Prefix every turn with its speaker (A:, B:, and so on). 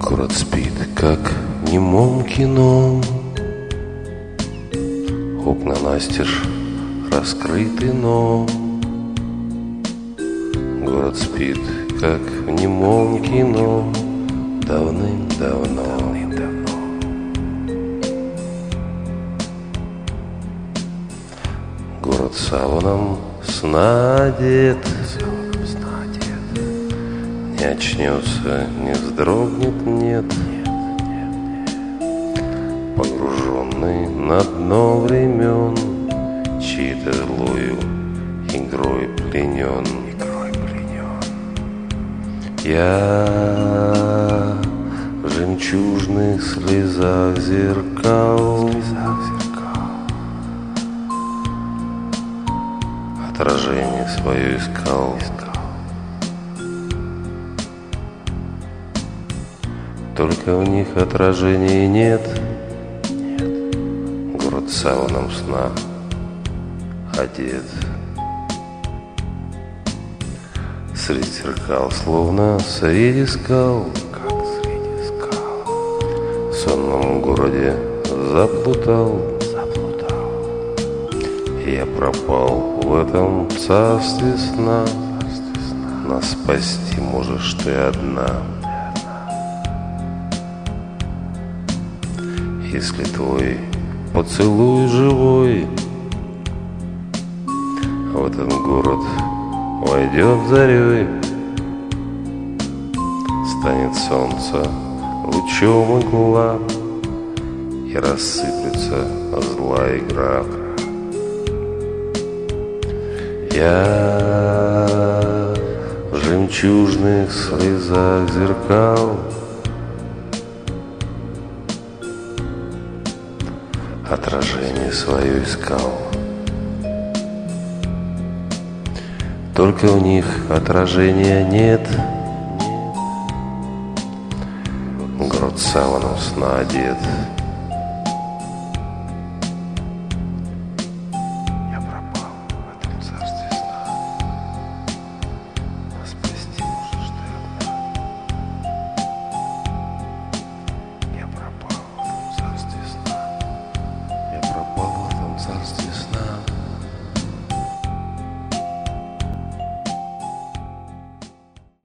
A: Город спит, как в немом кино. Окна настежь раскрыты, но город спит, как в немом кино. Давным-давно. Город саваном сна одет, не очнется, не вздрогнет, нет. Погруженный на дно времен, чьей-то злою игрой пленен. Я в жемчужных слезах зеркал отражение свое искал. Только в них отражения нет. Город саваном сна одет. Среди зеркал, словно среди скал, в сонном городе заплутал. Я пропал в этом царстве сна. Нас спасти можешь ты одна. Если твой поцелуй живой в этот город войдет зарей, станет солнце лучом игла, и рассыплется злая игра. Я в жемчужных слезах зеркал отражение свое искал. Только в них отражения нет. Город саваном сна одет.